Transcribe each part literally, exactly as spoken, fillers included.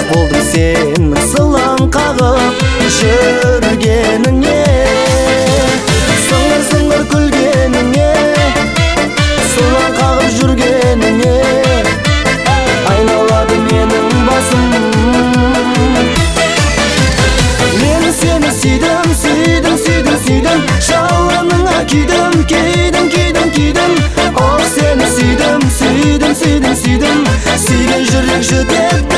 болдым сенің сылаң қағып жүргеніңе, сыңыр-сыңыр күлгеніңе, сылаң қағып жүргеніңе айналады менің басым. Мен сені сүйдім, сүйдім, сүйдім, сүйдім, жалыныңа күйдім, күйдім, күйдім, күйдім. О, сені сүйдім, сүйдім, сүйдім, сүйдім, сүйген жүрек жүдетті.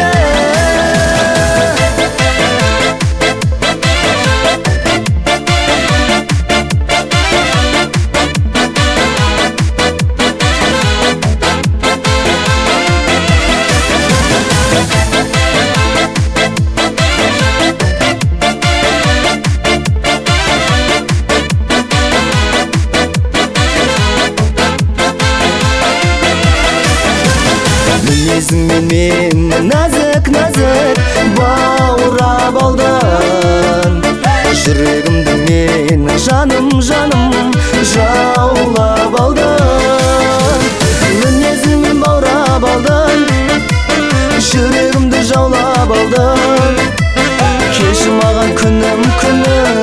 Мінезіңмен мені нәзік-нәзік баурап алдың, жүрегімді менің жаным-жаным жаулап алдың. Мінезіңмен баурап алдың, жүрегімді жаулап алдың. Келші маған күнім, күнім.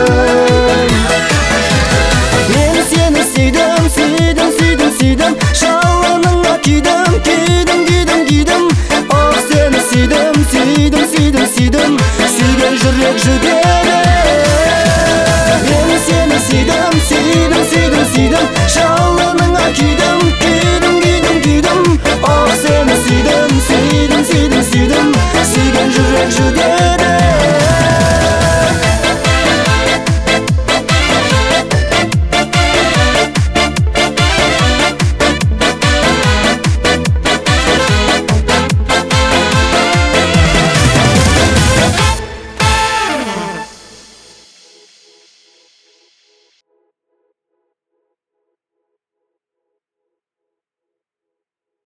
Мен сені сүйдім, сүйдім, сүйдім, сүйдім, жалыныңа күйдім, күйдім, күйдім, күйдім. О, сені сүйдім, сүйдім, сүйдім, сүйдім, сүйген жүрек жүдеді. Мен сені сүйдім, сүйдім, сүйдім, сүйдім, жалыныңа күйдім, күйдім, күйдім, күйдім. О, сені сүйдім, сүйдім, сүйдім, сүйдім, сүйген жүрек жүдеді.